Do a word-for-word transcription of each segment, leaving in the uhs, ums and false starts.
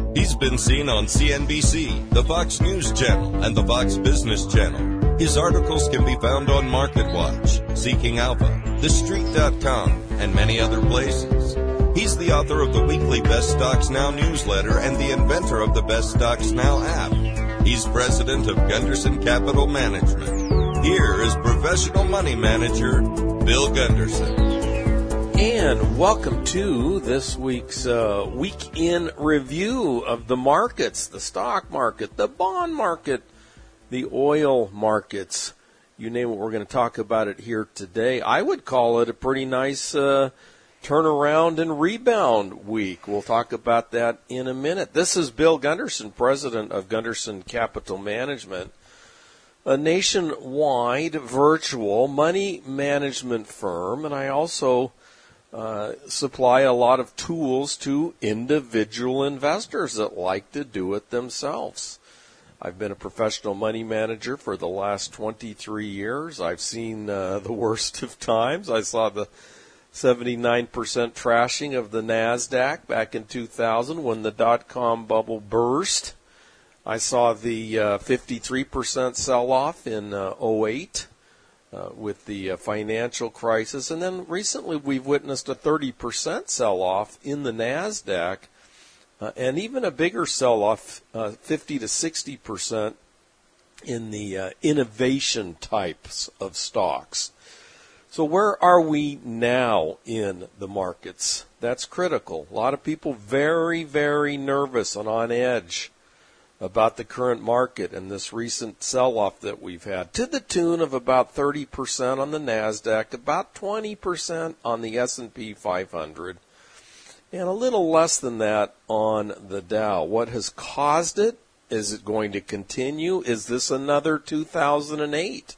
He's been seen on C N B C, the Fox News Channel, and the Fox Business Channel. His articles can be found on MarketWatch, Seeking Alpha, The Street dot com, and many other places. He's the author of the weekly Best Stocks Now newsletter and the inventor of the Best Stocks Now app. He's president of Gunderson Capital Management. Here is professional money manager, Bill Gunderson. And welcome to this week's uh, Week in Review of the markets, the stock market, the bond market, the oil markets. You name it, we're going to talk about it here today. I would call it a pretty nice uh, turnaround and rebound week. We'll talk about that in a minute. This is Bill Gunderson, president of Gunderson Capital Management, a nationwide virtual money management firm, and I also Uh, supply a lot of tools to individual investors that like to do it themselves. I've been a professional money manager for the last twenty-three years. I've seen uh, the worst of times. I saw the seventy-nine percent trashing of the NASDAQ back in two thousand when the dot-com bubble burst. I saw the uh, fifty-three percent sell-off in uh, oh eight. Uh, with the uh, financial crisis. And then recently we've witnessed a thirty percent sell-off in the NASDAQ uh, and even a bigger sell-off, uh, fifty to sixty percent in the uh, innovation types of stocks. So where are we now in the markets? That's critical. A lot of people very, very nervous and on edge about the current market and this recent sell-off that we've had, to the tune of about thirty percent on the NASDAQ, about twenty percent on the S and P five hundred, and a little less than that on the Dow. What has caused it? Is it going to continue? Is this another two thousand eight?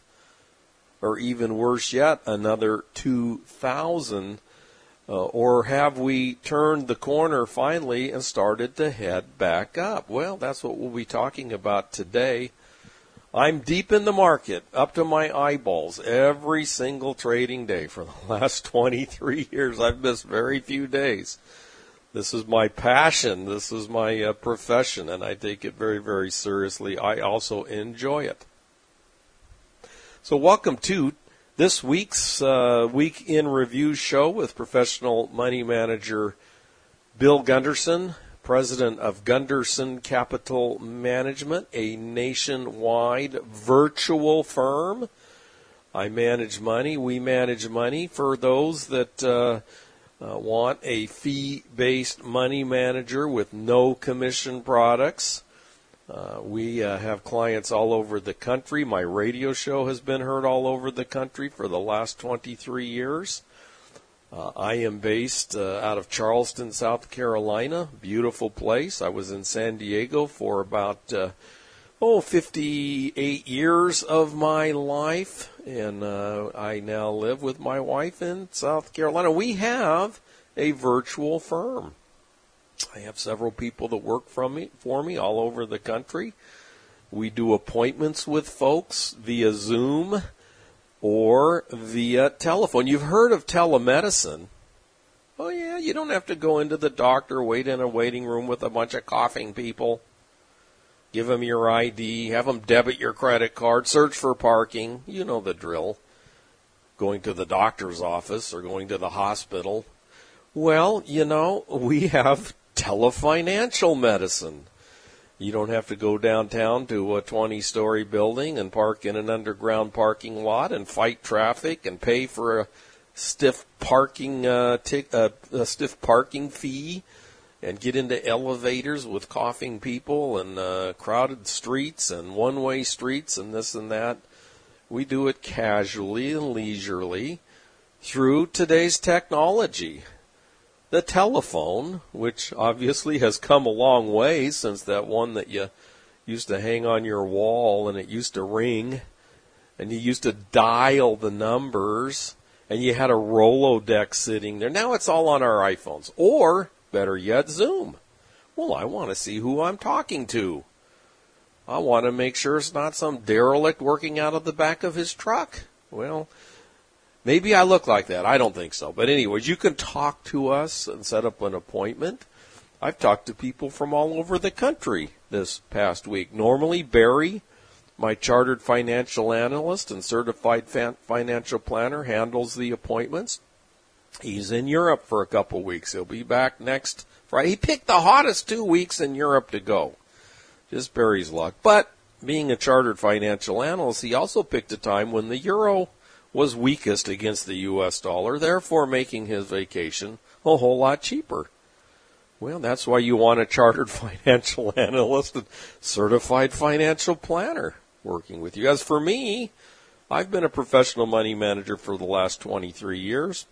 Or even worse yet, another two thousand? Uh, or have we turned the corner finally and started to head back up? Well, that's what we'll be talking about today. I'm deep in the market, up to my eyeballs, every single trading day for the last twenty-three years. I've missed very few days. This is my passion. This is my uh, profession, and I take it very, very seriously. I also enjoy it. So welcome to this week's uh, Week in Review show with professional money manager Bill Gunderson, president of Gunderson Capital Management, a nationwide virtual firm. I manage money. We manage money for those that uh, uh, want a fee-based money manager with no commission products. Uh, we uh, have clients all over the country. My radio show has been heard all over the country for the last twenty-three years. Uh, I am based uh, out of Charleston, South Carolina. Beautiful place. I was in San Diego for about, uh, oh, fifty-eight years of my life. And uh, I now live with my wife in South Carolina. We have a virtual firm. I have several people that work from me, for me all over the country. We do appointments with folks via Zoom or via telephone. You've heard of telemedicine. Oh, yeah, you don't have to go into the doctor, wait in a waiting room with a bunch of coughing people. Give them your I D, have them debit your credit card, search for parking. You know the drill. Going to the doctor's office or going to the hospital. Well, you know, we have telefinancial medicine. You don't have to go downtown to a twenty-story building and park in an underground parking lot and fight traffic and pay for a stiff parking uh, t- uh, a stiff parking fee and get into elevators with coughing people and uh, crowded streets and one-way streets and this and that. We do it casually and leisurely through today's technology. The telephone, which obviously has come a long way since that one that you used to hang on your wall and it used to ring and you used to dial the numbers and you had a Rolodex sitting there. Now it's all on our iPhones. Or, better yet, Zoom. Well, I want to see who I'm talking to. I want to make sure it's not some derelict working out of the back of his truck. Well, maybe I look like that. I don't think so. But anyways, you can talk to us and set up an appointment. I've talked to people from all over the country this past week. Normally, Barry, my chartered financial analyst and certified fan- financial planner, handles the appointments. He's in Europe for a couple weeks. He'll be back next Friday. He picked the hottest two weeks in Europe to go. Just Barry's luck. But being a chartered financial analyst, he also picked a time when the euro was weakest against the U S dollar, therefore making his vacation a whole lot cheaper. Well, that's why you want a chartered financial analyst and certified financial planner working with you. As for me, I've been a professional money manager for the last twenty-three years.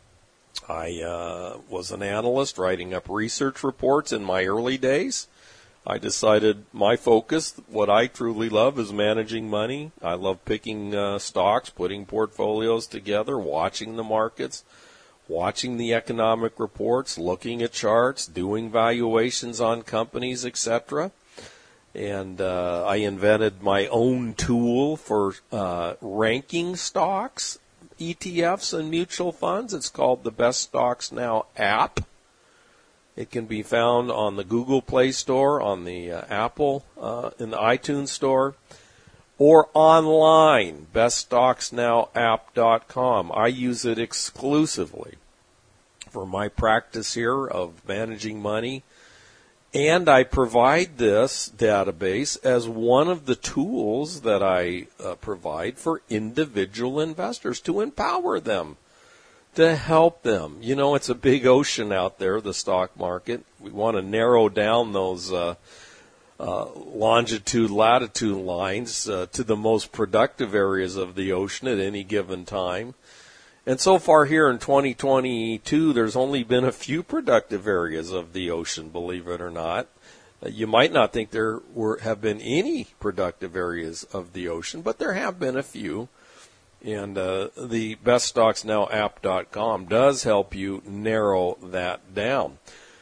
I uh, was an analyst writing up research reports in my early days. I decided my focus, what I truly love, is managing money. I love picking uh, stocks, putting portfolios together, watching the markets, watching the economic reports, looking at charts, doing valuations on companies, et cetera. And uh, I invented my own tool for uh, ranking stocks, E T Fs, and mutual funds. It's called the Best Stocks Now app. It can be found on the Google Play Store, on the uh, Apple, uh, in the iTunes Store, or online, best stocks now app dot com. I use it exclusively for my practice here of managing money, and I provide this database as one of the tools that I uh, provide for individual investors to empower them, to help them. You know, it's a big ocean out there, the stock market. We want to narrow down those uh, uh, longitude, latitude lines uh, to the most productive areas of the ocean at any given time. And so far here in twenty twenty-two, there's only been a few productive areas of the ocean, believe it or not. Uh, you might not think there were have been any productive areas of the ocean, but there have been a few. And uh, the best stocks now app dot com does help you narrow that down.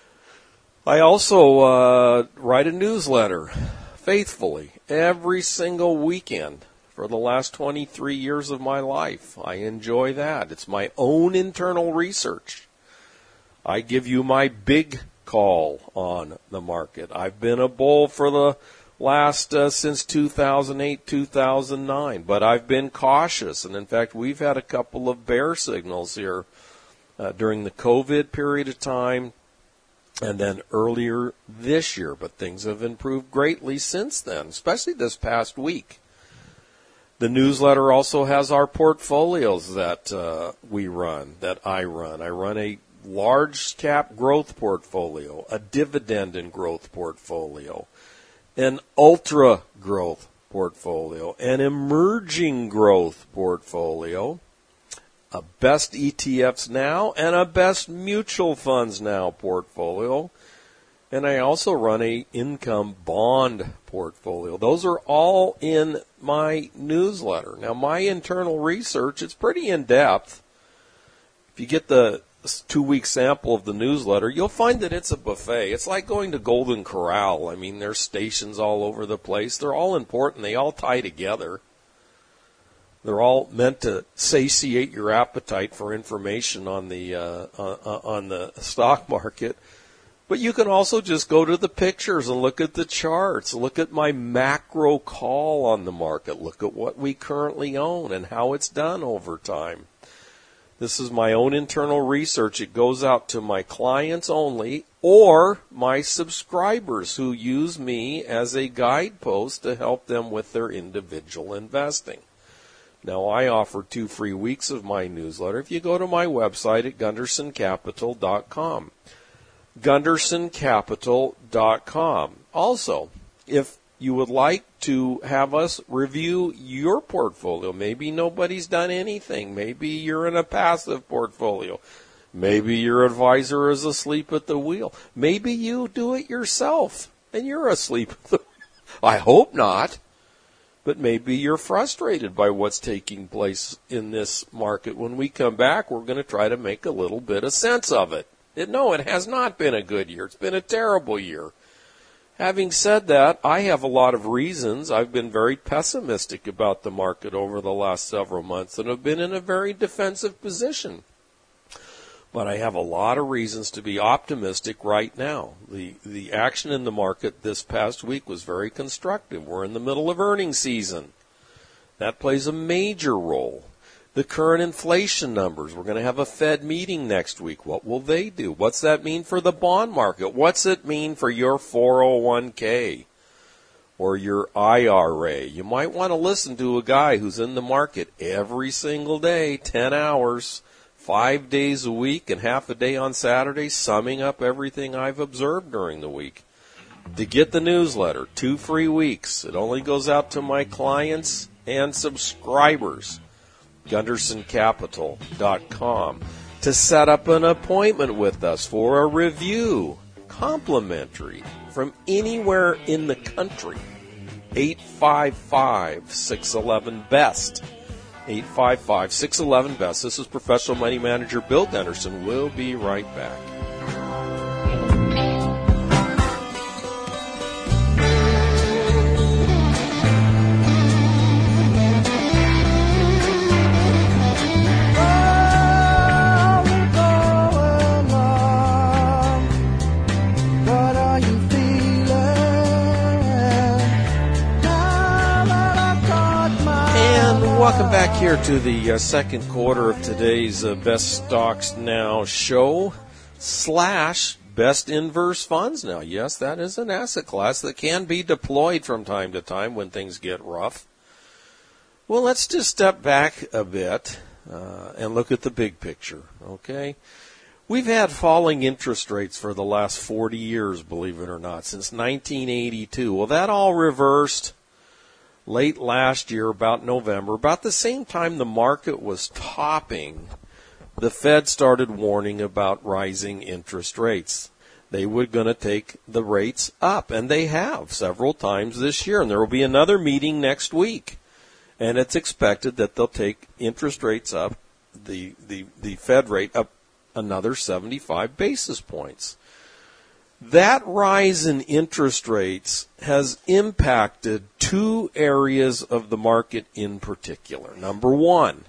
I also uh, write a newsletter faithfully every single weekend for the last twenty-three years of my life. I enjoy that. It's my own internal research. I give you my big call on the market. I've been a bull for the last uh, since two thousand eight, two thousand nine, but I've been cautious, and in fact we've had a couple of bear signals here uh, during the COVID period of time and then earlier this year, but things have improved greatly since then, especially this past week. The newsletter also has our portfolios that uh, we run, that I run. I run a large cap growth portfolio, a dividend and growth portfolio, an ultra growth portfolio, an emerging growth portfolio, a best E T Fs now, and a best mutual funds now portfolio. And I also run a income bond portfolio. Those are all in my newsletter. Now, my internal research, it's pretty in-depth. If you get the two-week sample of the newsletter, you'll find that it's a buffet. It's like going to Golden Corral. I mean, there's stations all over the place. They're all important. They all tie together. They're all meant to satiate your appetite for information on the uh, uh, on the stock market. But you can also just go to the pictures and look at the charts. Look at my macro call on the market. Look at what we currently own and how it's done over time. This is my own internal research. It goes out to my clients only or my subscribers who use me as a guidepost to help them with their individual investing. Now, I offer two free weeks of my newsletter if you go to my website at gunderson capital dot com. gunderson capital dot com. Also, if you would like to have us review your portfolio, maybe nobody's done anything. Maybe you're in a passive portfolio. Maybe your advisor is asleep at the wheel. Maybe you do it yourself and you're asleep at the wheel. I hope not. But maybe you're frustrated by what's taking place in this market. When we come back, we're going to try to make a little bit of sense of it. It, no, it has not been a good year. It's been a terrible year. Having said that, I have a lot of reasons. I've been very pessimistic about the market over the last several months and have been in a very defensive position. But I have a lot of reasons to be optimistic right now. The the action in the market this past week was very constructive. We're in the middle of earnings season. That plays a major role. The current inflation numbers. We're going to have a Fed meeting next week. What will they do? What's that mean for the bond market? What's it mean for your four oh one k or your I R A? You might want to listen to a guy who's in the market every single day, ten hours, five days a week, and half a day on Saturday, summing up everything I've observed during the week. To get the newsletter, two free weeks. It only goes out to my clients and subscribers. Gunderson Capital dot com. To set up an appointment with us for a review, complimentary, from anywhere in the country. eight five five, six one one, B E S T. eight five five, six one one, B E S T. This is Professional Money Manager Bill Gunderson. We'll be right back. Welcome back here to the uh, second quarter of today's uh, Best Stocks Now show slash Best Inverse Funds Now. Yes, that is an asset class that can be deployed from time to time when things get rough. Well, let's just step back a bit uh, and look at the big picture, okay? We've had falling interest rates for the last forty years, believe it or not, since nineteen eighty-two. Well, that all reversed late last year, about November, about the same time the market was topping. The Fed started warning about rising interest rates. They were going to take the rates up, and they have several times this year, and there will be another meeting next week. And it's expected that they'll take interest rates up, the, the, the Fed rate up another seventy-five basis points. That rise in interest rates has impacted two areas of the market in particular. Number one,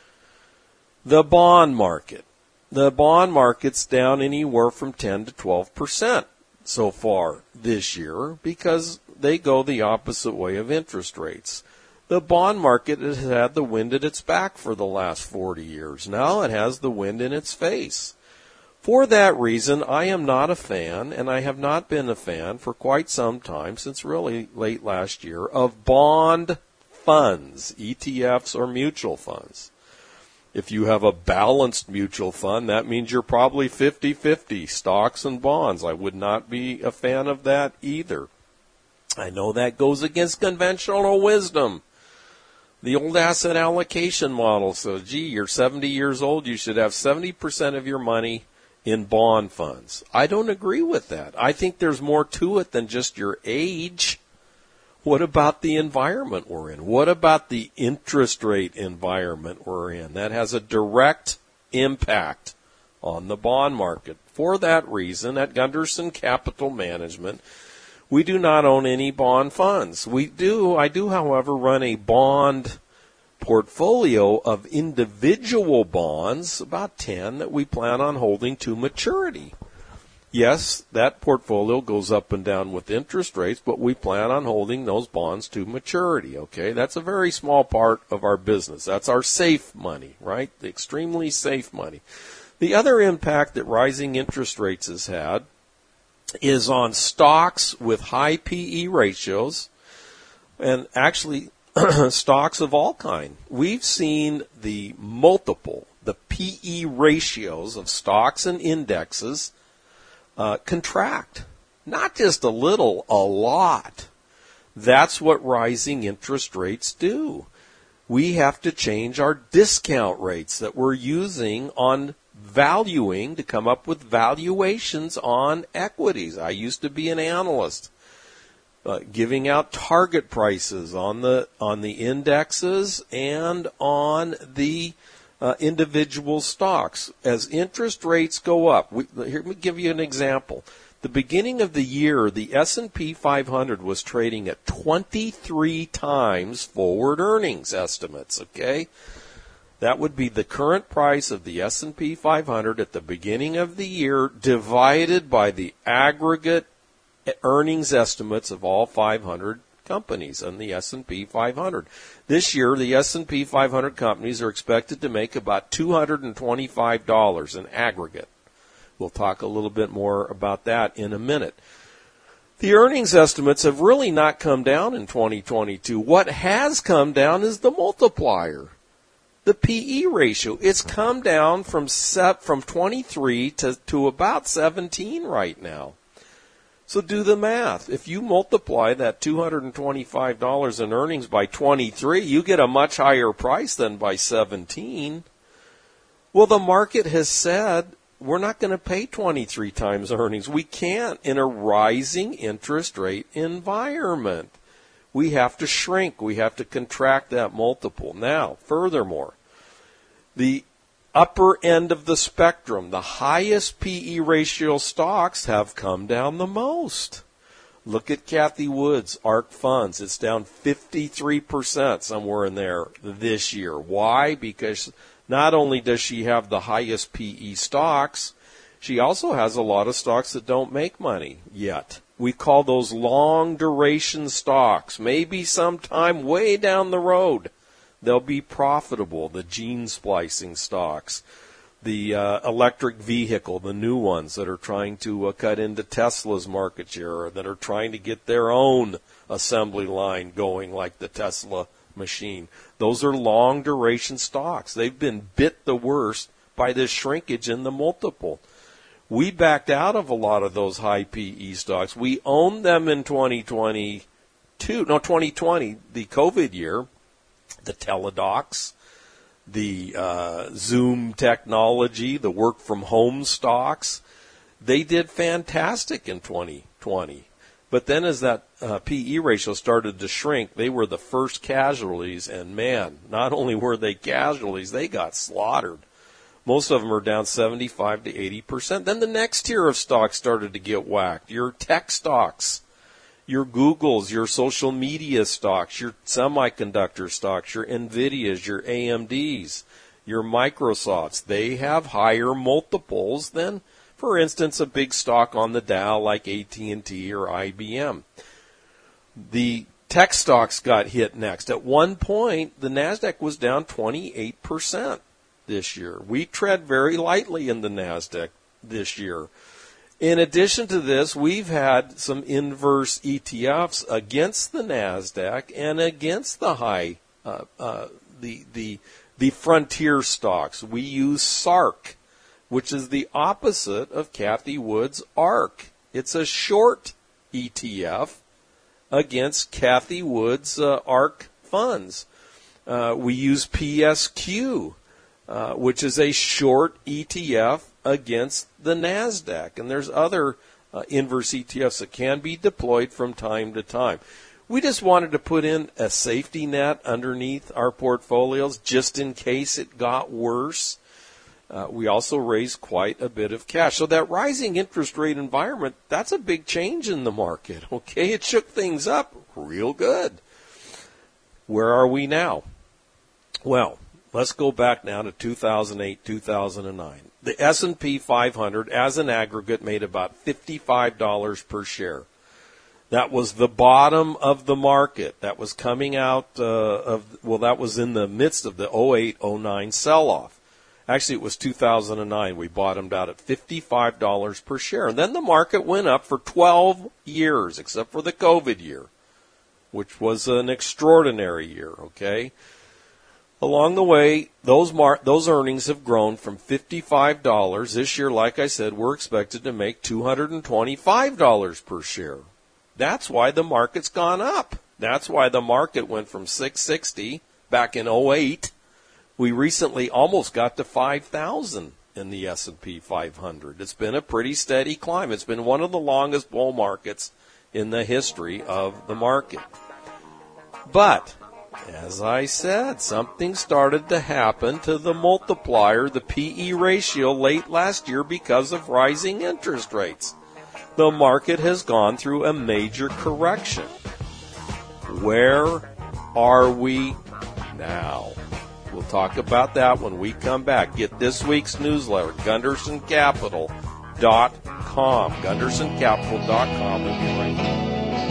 the bond market. The bond market's down anywhere from ten to twelve percent so far this year because they go the opposite way of interest rates. The bond market has had the wind at its back for the last forty years. Now it has the wind in its face. For that reason, I am not a fan, and I have not been a fan for quite some time, since really late last year, of bond funds, E T Fs or mutual funds. If you have a balanced mutual fund, that means you're probably fifty-fifty, stocks and bonds. I would not be a fan of that either. I know that goes against conventional wisdom. The old asset allocation model says, gee, you're seventy years old, you should have seventy percent of your money in bond funds. I don't agree with that. I think there's more to it than just your age. What about the environment we're in? What about the interest rate environment we're in? That has a direct impact on the bond market. For that reason, at Gunderson Capital Management, we do not own any bond funds. We do, I do, however, run a bond portfolio of individual bonds, about ten, that we plan on holding to maturity. Yes, that portfolio goes up and down with interest rates, but we plan on holding those bonds to maturity, okay? That's a very small part of our business. That's our safe money, right? The extremely safe money. The other impact that rising interest rates has had is on stocks with high P E ratios, and actually stocks of all kind. We've seen the multiple, the P E ratios of stocks and indexes uh, contract. Not just a little, a lot. That's what rising interest rates do. We have to change our discount rates that we're using on valuing to come up with valuations on equities. I used to be an analyst. Uh, giving out target prices on the on the indexes and on the uh, individual stocks. As interest rates go up, we, here, let me give you an example. The beginning of the year, the S and P five hundred was trading at twenty-three times forward earnings estimates, okay? That would be the current price of the S and P five hundred at the beginning of the year divided by the aggregate earnings estimates of all five hundred companies on the S and P five hundred. This year, the S and P five hundred companies are expected to make about two hundred twenty-five dollars in aggregate. We'll talk a little bit more about that in a minute. The earnings estimates have really not come down in twenty twenty-two. What has come down is the multiplier. The P E ratio, it's come down from set, from twenty-three to, to about seventeen right now. So do the math. If you multiply that two hundred twenty-five dollars in earnings by twenty-three, you get a much higher price than by seventeen. Well, the market has said we're not going to pay twenty-three times earnings. We can't in a rising interest rate environment. We have to shrink. We have to contract that multiple. Now, furthermore, the upper end of the spectrum, the highest P E ratio stocks have come down the most. Look at Cathie Wood's ARK Funds. It's down fifty-three percent somewhere in there this year. Why? Because not only does she have the highest P E stocks, she also has a lot of stocks that don't make money yet. We call those long duration stocks. Maybe sometime way down the road they'll be profitable. The gene splicing stocks, the uh, electric vehicle, the new ones that are trying to uh, cut into Tesla's market share, or that are trying to get their own assembly line going like the Tesla machine. Those are long duration stocks. They've been bit the worst by this shrinkage in the multiple. We backed out of a lot of those high P E stocks. We owned them in twenty twenty-two, no, twenty twenty, the COVID year, the Teladocs, the uh, Zoom technology, the work from home stocks. They did fantastic in twenty twenty. But then as that uh, P E ratio started to shrink, they were the first casualties, and man, not only were they casualties, they got slaughtered. Most of them are down seventy-five to eighty percent. Then the next tier of stocks started to get whacked. Your tech stocks, your Googles, your social media stocks, your semiconductor stocks, your Nvidias, your A M Ds, your Microsofts. They have higher multiples than, for instance, a big stock on the Dow like A T and T or I B M. The tech stocks got hit next. At one point, the NASDAQ was down twenty-eight percent. This year. We tread very lightly in the NASDAQ this year. In addition to this, we've had some inverse E T Fs against the NASDAQ and against the high, uh, uh, the the the frontier stocks. We use S A R K, which is the opposite of Cathie Wood's ARK. It's a short E T F against Cathie Wood's uh, ARK funds. Uh, we use P S Q. Uh, which is a short E T F against the NASDAQ. And there's other uh, inverse E T Fs that can be deployed from time to time. We just wanted to put in a safety net underneath our portfolios just in case it got worse. Uh, we also raised quite a bit of cash. So that rising interest rate environment, that's a big change in the market, okay? It shook things up real good. Where are we now? Well, let's go back now to two thousand eight, two thousand nine. The S and P five hundred, as an aggregate, made about fifty-five dollars per share. That was the bottom of the market. That was coming out uh, of, well, that was in the midst of the oh eight oh nine sell-off. Actually, it was two thousand nine. We bottomed out at fifty-five dollars per share. And then the market went up for twelve years, except for the COVID year, which was an extraordinary year, okay? Along the way, those mar- those earnings have grown from fifty-five dollars. This year, like I said, we're expected to make two hundred twenty-five dollars per share. That's why the market's gone up. That's why the market went from six sixty back in oh eight. We recently almost got to five thousand in the S and P five hundred. It's been a pretty steady climb. It's been one of the longest bull markets in the history of the market. But as I said, something started to happen to the multiplier, the P E ratio, late last year because of rising interest rates. The market has gone through a major correction. Where are we now? We'll talk about that when we come back. Get this week's newsletter, Gunderson Capital dot com. Gunderson Capital dot com. We'll be right back.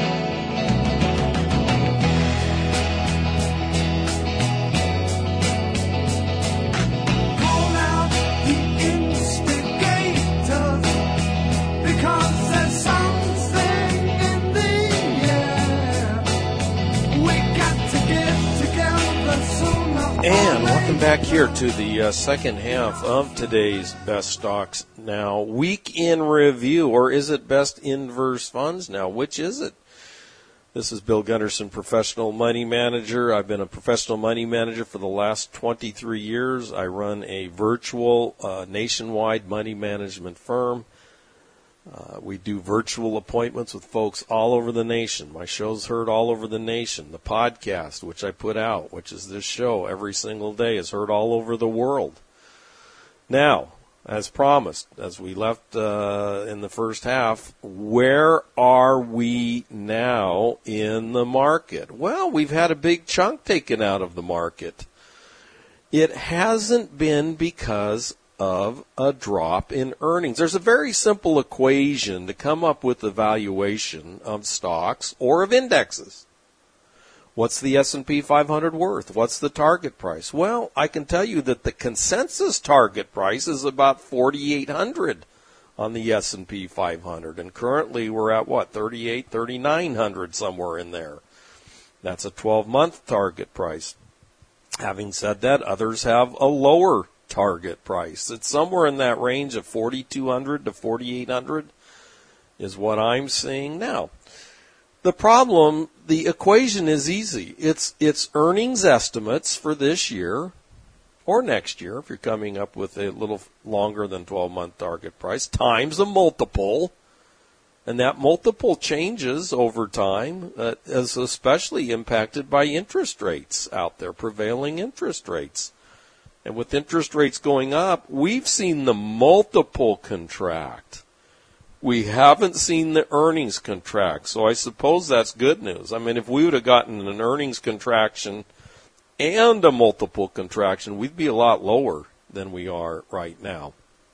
And welcome back here to the uh, second half of today's Best Stocks Now Week in Review, or is it Best Inverse Funds Now? Which is it? This is Bill Gunderson, Professional Money Manager. I've been a professional money manager for the last twenty-three years. I run a virtual uh, nationwide money management firm. Uh, we do virtual appointments with folks all over the nation. My show's heard all over the nation. The podcast, which I put out, which is this show every single day, is heard all over the world. Now, as promised, as we left uh, in the first half, where are we now in the market? Well, we've had a big chunk taken out of the market. It hasn't been because of a drop in earnings. There's a very simple equation to come up with the valuation of stocks or of indexes. What's the S and P five hundred worth? What's the target price? Well, I can tell you that the consensus target price is about forty-eight hundred on the S and P five hundred, and currently we're at what, thirty-eight, thirty-nine hundred, somewhere in there. That's a twelve-month target price. Having said that, others have a lower target price. It's somewhere in that range of forty-two hundred to forty-eight hundred is what I'm seeing now. The problem, the equation is easy. It's it's earnings estimates for this year or next year, if you're coming up with a little longer than twelve-month target price, times a multiple. And that multiple changes over time, uh, is especially impacted by interest rates out there, prevailing interest rates. And with interest rates going up, we've seen the multiple contract. We haven't seen the earnings contract. So I suppose that's good news. I mean, if we would have gotten an earnings contraction and a multiple contraction, we'd be a lot lower than we are right now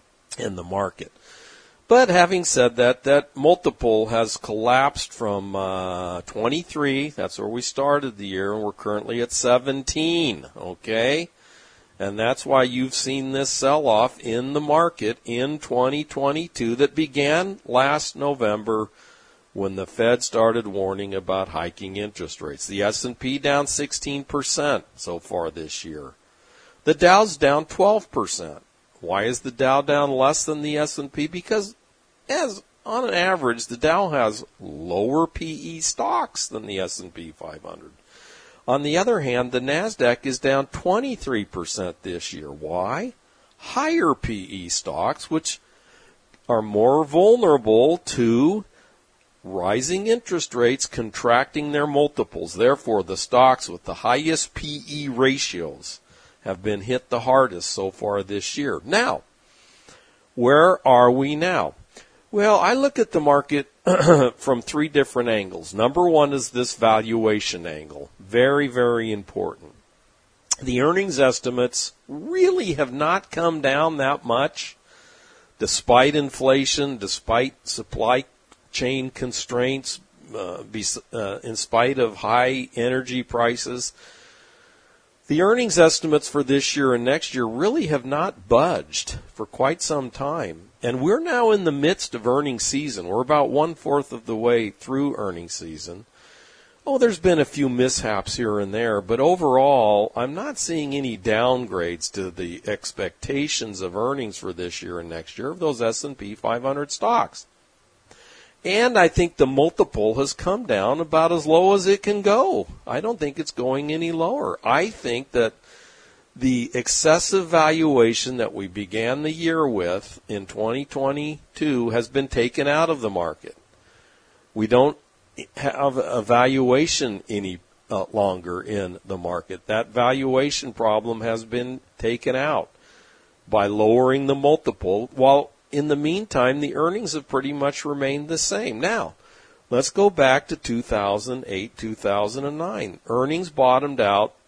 in the market. But having said that, that multiple has collapsed from uh, twenty-three, that's where we started the year, and we're currently at seventeen, okay? And that's why you've seen this sell-off in the market in twenty twenty-two that began last November when the Fed started warning about hiking interest rates. The S and P down sixteen percent so far this year. The Dow's down twelve percent. Why is the Dow down less than the S and P? Because as on an average, the Dow has lower P E stocks than the S and P five hundred. On the other hand, the NASDAQ is down twenty-three percent this year. Why? Higher P E stocks, which are more vulnerable to rising interest rates contracting their multiples. Therefore, the stocks with the highest P E ratios have been hit the hardest so far this year. Now, where are we now? Well, I look at the market from three different angles. Number one is this valuation angle. Very, very important. The earnings estimates really have not come down that much, despite inflation, despite supply chain constraints, uh, be, uh, in spite of high energy prices. The earnings estimates for this year and next year really have not budged for quite some time. And we're now in the midst of earnings season. We're about one-fourth of the way through earnings season. Oh, there's been a few mishaps here and there, but overall, I'm not seeing any downgrades to the expectations of earnings for this year and next year of those S and P five hundred stocks. And I think the multiple has come down about as low as it can go. I don't think it's going any lower. I think that the excessive valuation that we began the year with in twenty twenty-two has been taken out of the market. We don't have a valuation any uh, longer in the market. That valuation problem has been taken out by lowering the multiple, while in the meantime the earnings have pretty much remained the same. Now, let's go back to two thousand eight, two thousand nine. Earnings bottomed out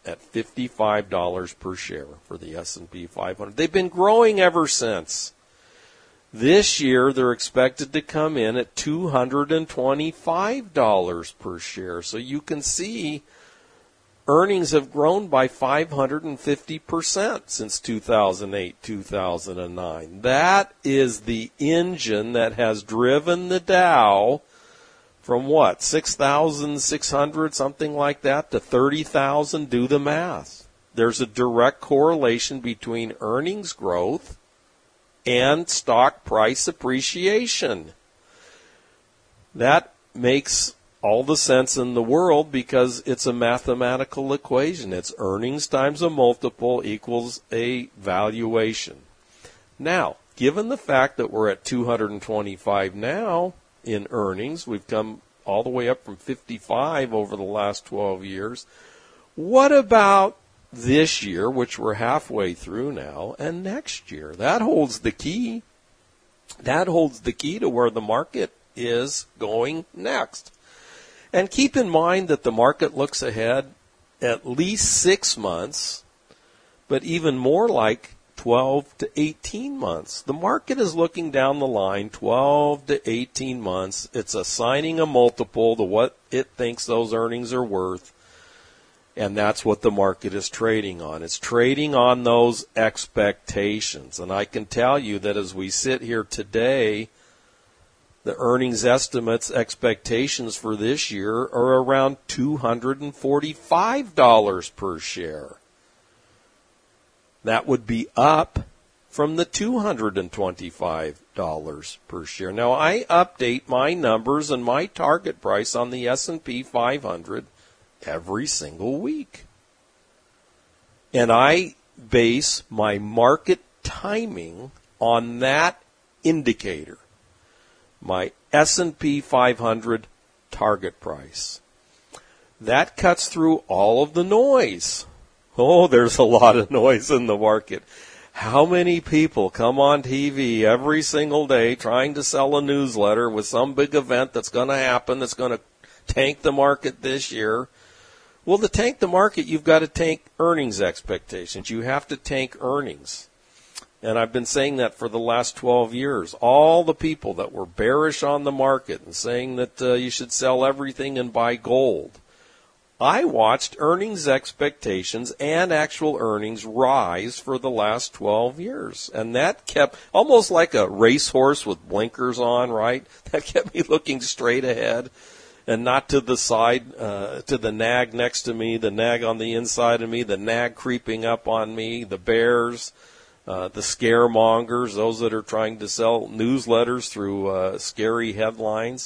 at fifty-five dollars per share for the S and P five hundred. They've been growing ever since. This year, they're expected to come in at two hundred twenty-five dollars per share. So you can see earnings have grown by five hundred fifty percent since two thousand eight, two thousand nine. That is the engine that has driven the Dow from what, six thousand six hundred, something like that, to thirty thousand. Do the math. There's a direct correlation between earnings growth and stock price appreciation. That makes all the sense in the world because it's a mathematical equation. It's earnings times a multiple equals a valuation. Now, given the fact that we're at two hundred twenty-five now in earnings, we've come all the way up from fifty-five over the last twelve years. What about this year, which we're halfway through now, and next year? That holds the key. That holds the key to where the market is going next. And keep in mind that the market looks ahead at least six months, but even more like twelve to eighteen months. The market is looking down the line twelve to eighteen months. It's assigning a multiple to what it thinks those earnings are worth. And that's what the market is trading on. It's trading on those expectations. And I can tell you that as we sit here today, the earnings estimates expectations for this year are around two hundred forty-five dollars per share. That would be up from the two hundred twenty-five dollars per share. Now, I update my numbers and my target price on the S and P five hundred every single week. And I base my market timing on that indicator, my S and P five hundred target price. That cuts through all of the noise. Oh, there's a lot of noise in the market. How many people come on T V every single day trying to sell a newsletter with some big event that's going to happen, that's going to tank the market this year? Well, to tank the market, you've got to tank earnings expectations. You have to tank earnings. And I've been saying that for the last twelve years. All the people that were bearish on the market and saying that uh, you should sell everything and buy gold, I watched earnings expectations and actual earnings rise for the last twelve years. And that kept, almost like a racehorse with blinkers on, right? That kept me looking straight ahead and not to the side, uh, to the nag next to me, the nag on the inside of me, the nag creeping up on me, the bears, uh, the scaremongers, those that are trying to sell newsletters through uh, scary headlines.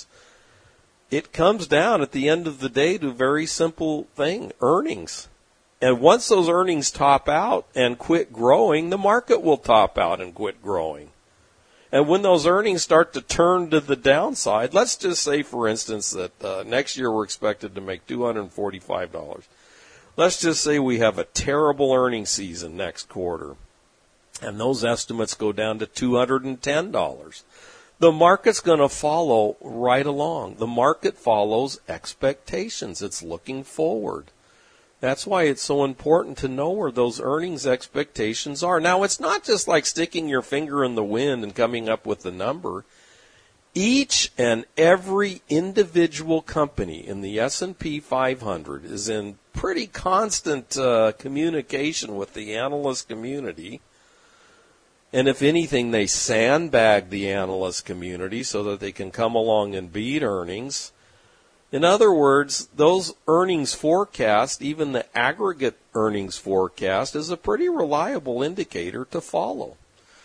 It comes down at the end of the day to a very simple thing, earnings. And once those earnings top out and quit growing, the market will top out and quit growing. And when those earnings start to turn to the downside, let's just say, for instance, that uh, next year we're expected to make two hundred forty-five dollars. Let's just say we have a terrible earnings season next quarter, and those estimates go down to two hundred ten dollars. The market's going to follow right along. The market follows expectations. It's looking forward. That's why it's so important to know where those earnings expectations are. Now, it's not just like sticking your finger in the wind and coming up with the number. Each and every individual company in the S and P five hundred is in pretty constant uh, communication with the analyst community. And if anything, they sandbag the analyst community so that they can come along and beat earnings. In other words, those earnings forecast, even the aggregate earnings forecast, is a pretty reliable indicator to follow.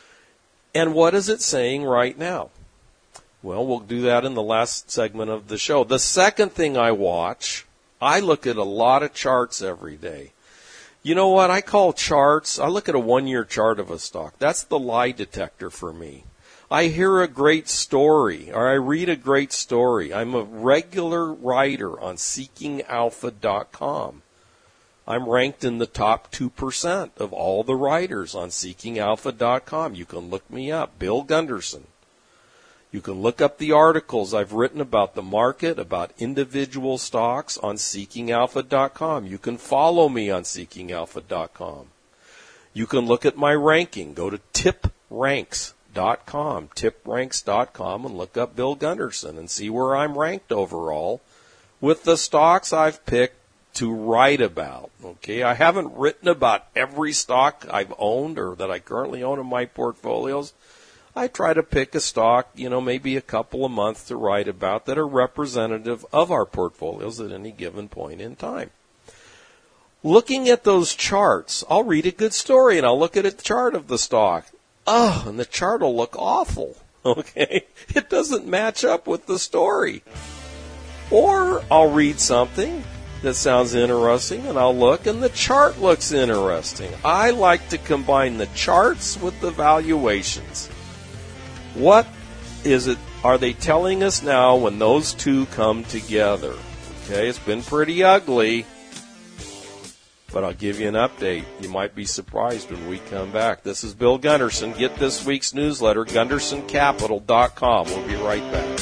And what is it saying right now? Well, we'll do that in the last segment of the show. The second thing I watch, I look at a lot of charts every day. You know what? I call charts, I look at a one-year chart of a stock. That's the lie detector for me. I hear a great story, or I read a great story. I'm a regular writer on seeking alpha dot com. I'm ranked in the top two percent of all the writers on seeking alpha dot com. You can look me up, Bill Gunderson. You can look up the articles I've written about the market, about individual stocks on seeking alpha dot com. You can follow me on seeking alpha dot com. You can look at my ranking. Go to tip ranks dot com, tip ranks dot com, and look up Bill Gunderson and see where I'm ranked overall with the stocks I've picked to write about. Okay, I haven't written about every stock I've owned or that I currently own in my portfolios. I try to pick a stock, you know, maybe a couple a month to write about that are representative of our portfolios at any given point in time. Looking at those charts, I'll read a good story and I'll look at a chart of the stock. Oh, and the chart will look awful. Okay, it doesn't match up with the story. Or I'll read something that sounds interesting and I'll look and the chart looks interesting. I like to combine the charts with the valuations. What is it, are they telling us now when those two come together? Okay, it's been pretty ugly, but I'll give you an update. You might be surprised when we come back. This is Bill Gunderson. Get this week's newsletter, gunderson capital dot com. We'll be right back.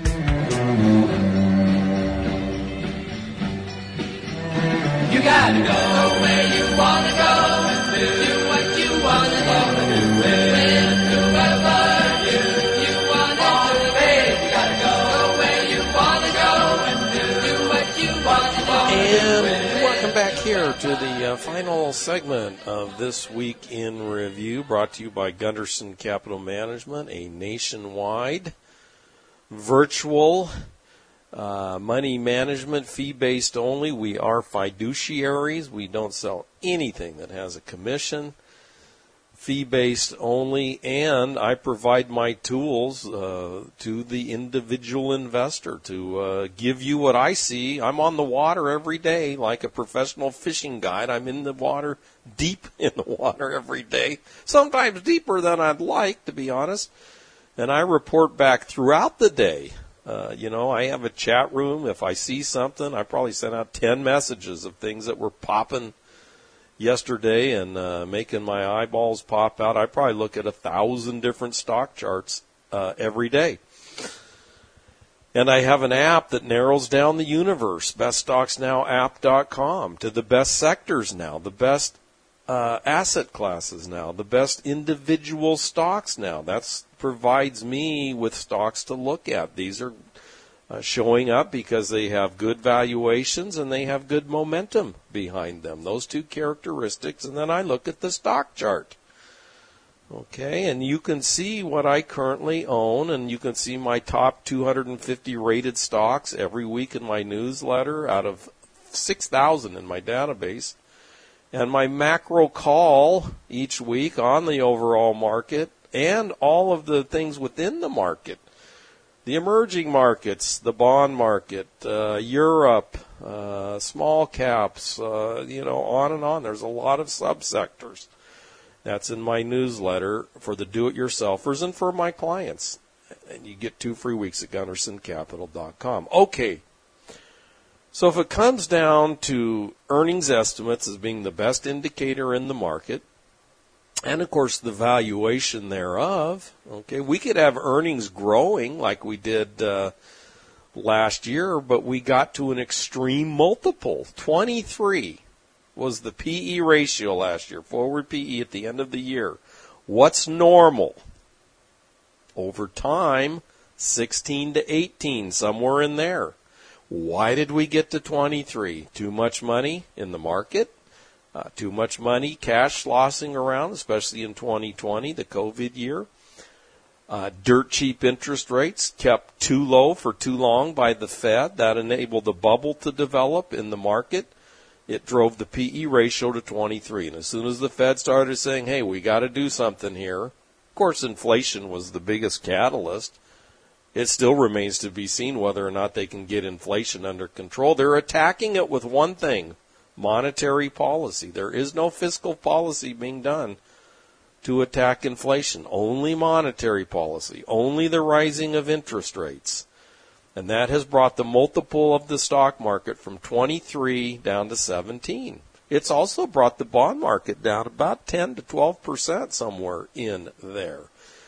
You gotta go where you wanna go and do what you wanna do. When whoever you, you wanna do, babe, you gotta go where you wanna go and do what you wanna do. And welcome back here to the uh, final segment of This Week in Review, brought to you by Gunderson Capital Management, a nationwide virtual Uh, money management, fee-based only. We are fiduciaries. We don't sell anything that has a commission. Fee-based only, and I provide my tools uh, to the individual investor to uh, give you what I see. I'm on the water every day like a professional fishing guide. I'm in the water, deep in the water every day, sometimes deeper than I'd like, to be honest. And I report back throughout the day. Uh, you know, I have a chat room. If I see something, I probably sent out ten messages of things that were popping yesterday and uh, making my eyeballs pop out. I probably look at a thousand different stock charts uh, every day. And I have an app that narrows down the universe, best stocks now app dot com, to the best sectors now, the best uh, asset classes now, the best individual stocks now. That's provides me with stocks to look at. These are uh, showing up because they have good valuations and they have good momentum behind them. Those two characteristics, and then I look at the stock chart. Okay, and you can see what I currently own, and you can see my top two hundred fifty rated stocks every week in my newsletter out of six thousand in my database. And my macro call each week on the overall market and all of the things within the market. The emerging markets, the bond market, uh, Europe, uh, small caps, uh, you know, on and on. There's a lot of subsectors. That's in my newsletter for the do-it-yourselfers and for my clients. And you get two free weeks at gunderson capital dot com. Okay. So if it comes down to earnings estimates as being the best indicator in the market, and, of course, the valuation thereof, okay, we could have earnings growing like we did uh, last year, but we got to an extreme multiple. twenty-three was the P E ratio last year, forward P E at the end of the year. What's normal? Over time, sixteen to eighteen, somewhere in there. Why did we get to twenty-three? Too much money in the market? Uh, too much money, cash sloshing around, especially in twenty twenty, the COVID year. Uh, dirt cheap interest rates kept too low for too long by the Fed. That enabled a bubble to develop in the market. It drove the P E ratio to twenty-three. And as soon as the Fed started saying, hey, we got to do something here, of course, inflation was the biggest catalyst. It still remains to be seen whether or not they can get inflation under control. They're attacking it with one thing, monetary policy. There is no fiscal policy being done to attack inflation. Only monetary policy. Only the rising of interest rates. And that has brought the multiple of the stock market from twenty-three down to seventeen. It's also brought the bond market down about ten to twelve percent somewhere in there.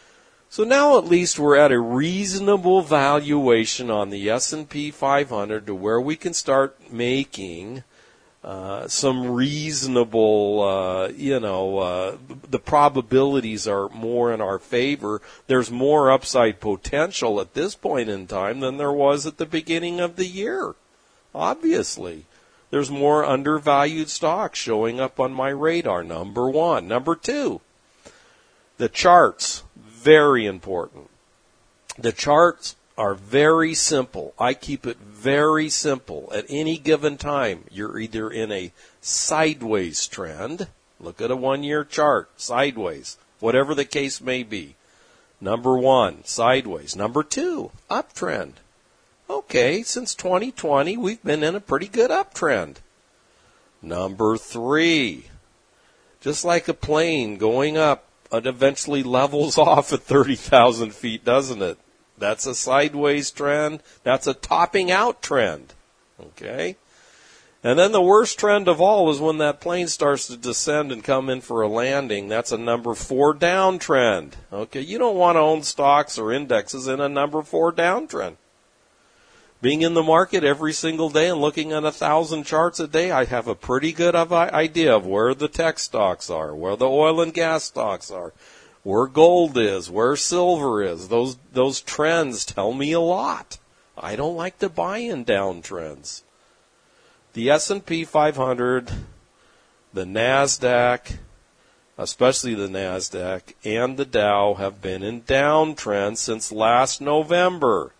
So now at least we're at a reasonable valuation on the S and P five hundred to where we can start making uh, some reasonable, uh, you know, uh, the probabilities are more in our favor. There's more upside potential at this point in time than there was at the beginning of the year. Obviously, there's more undervalued stocks showing up on my radar, number one. Number two, the charts. Very important. The charts are very simple. I keep it very simple. At any given time, you're either in a sideways trend. Look at a one-year chart, sideways, whatever the case may be. Number one, sideways. Number two, uptrend. Okay, since twenty twenty, we've been in a pretty good uptrend. Number three, just like a plane going up, it eventually levels off at thirty thousand feet, doesn't it? That's a sideways trend. That's a topping out trend. Okay? And then the worst trend of all is when that plane starts to descend and come in for a landing. That's a number four downtrend. Okay? You don't want to own stocks or indexes in a number four downtrend. Being in the market every single day and looking at a thousand charts a day, I have a pretty good of idea of where the tech stocks are, where the oil and gas stocks are, where gold is, where silver is. Those those trends tell me a lot. I don't like to buy in downtrends. The S and P five hundred, the NASDAQ, especially the NASDAQ, and the Dow have been in downtrends since last November.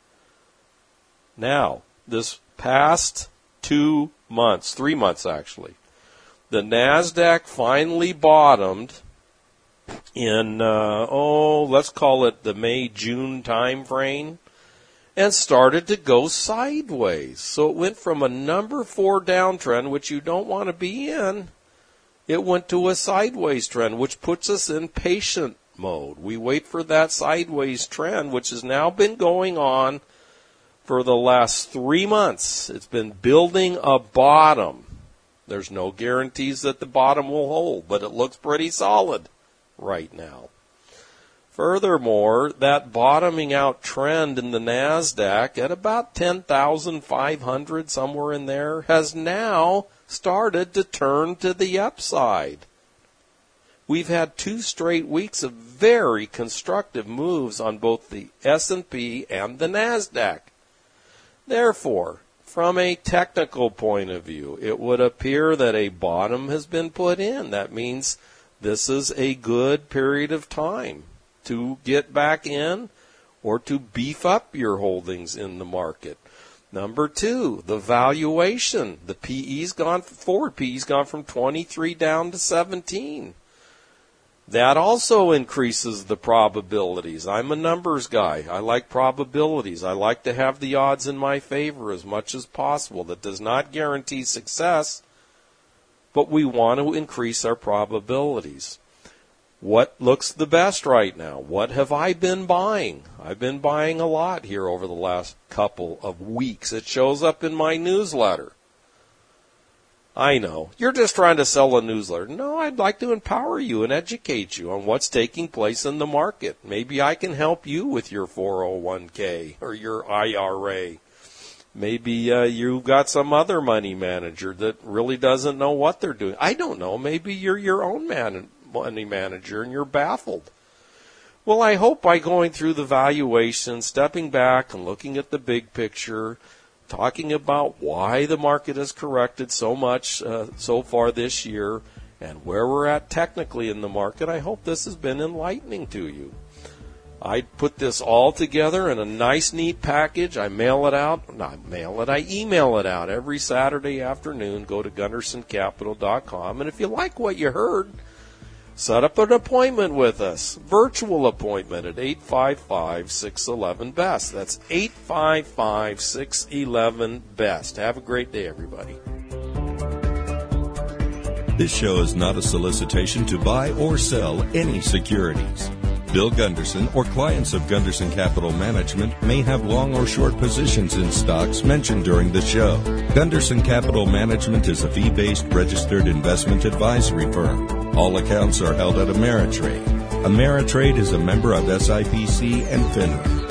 Now, this past two months, three months actually, the NASDAQ finally bottomed in, uh, oh, let's call it the May-June time frame, and started to go sideways. So it went from a number four downtrend, which you don't want to be in, it went to a sideways trend, which puts us in patient mode. We wait for that sideways trend, which has now been going on for the last three months. It's been building a bottom. There's no guarantees that the bottom will hold, but it looks pretty solid right now. Furthermore, that bottoming out trend in the NASDAQ at about ten thousand five hundred, somewhere in there, has now started to turn to the upside. We've had two straight weeks of very constructive moves on both the S and P and the NASDAQ. Therefore, from a technical point of view, it would appear that a bottom has been put in. That means this is a good period of time to get back in or to beef up your holdings in the market. Number two, the valuation. The P E's gone, forward P E's gone from twenty-three down to seventeen. That also increases the probabilities. I'm a numbers guy. I like probabilities. I like to have the odds in my favor as much as possible. That does not guarantee success, but we want to increase our probabilities. What looks the best right now? What have I been buying? I've been buying a lot here over the last couple of weeks. It shows up in my newsletter. I know. You're just trying to sell a newsletter. No, I'd like to empower you and educate you on what's taking place in the market. Maybe I can help you with your four oh one k or your I R A. Maybe uh, you've got some other money manager that really doesn't know what they're doing. I don't know. Maybe you're your own man, money manager and you're baffled. Well, I hope by going through the valuation, stepping back and looking at the big picture, talking about why the market has corrected so much uh, so far this year and where we're at technically in the market, I hope this has been enlightening to you. I put this all together in a nice, neat package. I mail it out. Not mail it. I email it out every Saturday afternoon. Go to Gunderson Capital dot com. And if you like what you heard, set up an appointment with us. Virtual appointment at eight five five, six one one, B E S T. That's eight five five, six one one, B E S T. Have a great day, everybody. This show is not a solicitation to buy or sell any securities. Bill Gunderson or clients of Gunderson Capital Management may have long or short positions in stocks mentioned during the show. Gunderson Capital Management is a fee-based registered investment advisory firm. All accounts are held at Ameritrade. Ameritrade is a member of S I P C and FINRA.